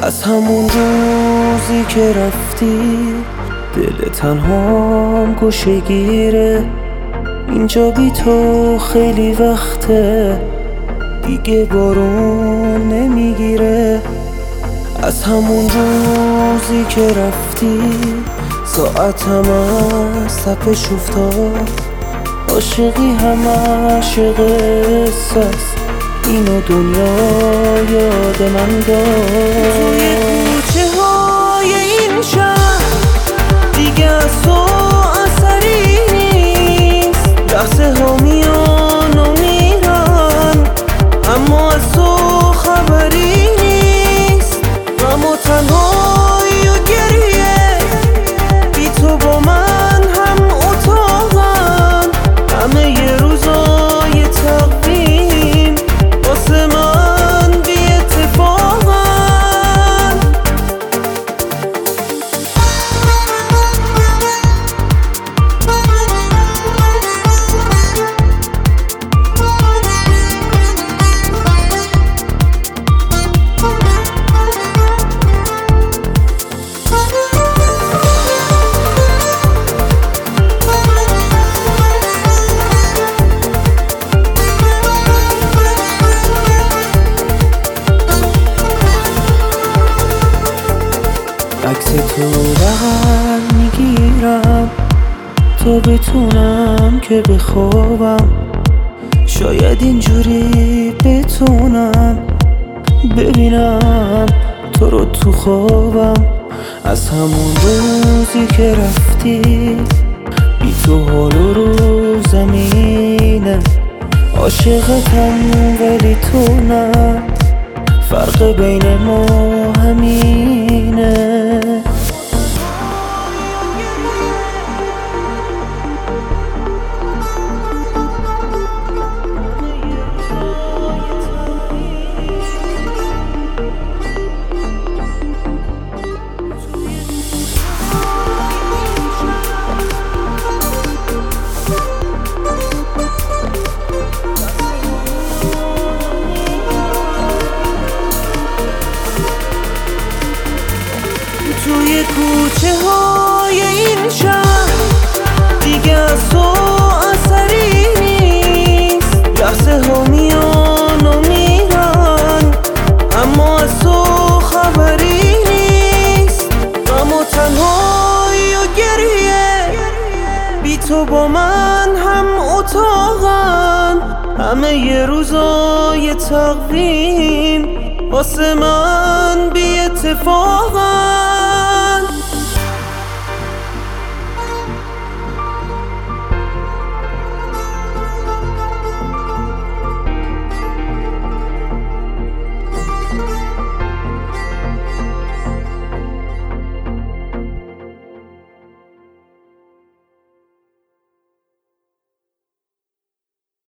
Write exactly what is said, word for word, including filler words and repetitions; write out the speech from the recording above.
از همون روزی که رفتی دل تنهام گوشه گیره. اینجا بی تو خیلی وقته دیگه بارون نمیگیره. از همون روزی که رفتی ساعتم از تپش افتاد. عاشقی همه عاشق است، اینو دنیا یاد من داد. توی کوچه های این شهر دیگه از تو اثری نیست. لحظه ها میان و میرن اما از تو خبری نیست. غم و تنهایی و گریه بی تو با من هم اتاقن. همه ی روزای تقویم واسه من بی اتفاقن. عکس تو بغل میگیرم تا بتونم که بخوابم. شاید اینجوری بتونم ببینم تو رو تو خوابم. از همون روزی که رفتی بی تو حال و رو زمینه. عاشقتم ولی تو نه، فرق بین ما همینه. توی کوچه های این شهر دیگه از تو اثری نیست. لحظه ها میان و میرن اما از تو خبری نیست. غم و تنهایی و گریه بی تو با من هم اتاقن. همه ی روزای تقویم واسه من بی اتفاقن.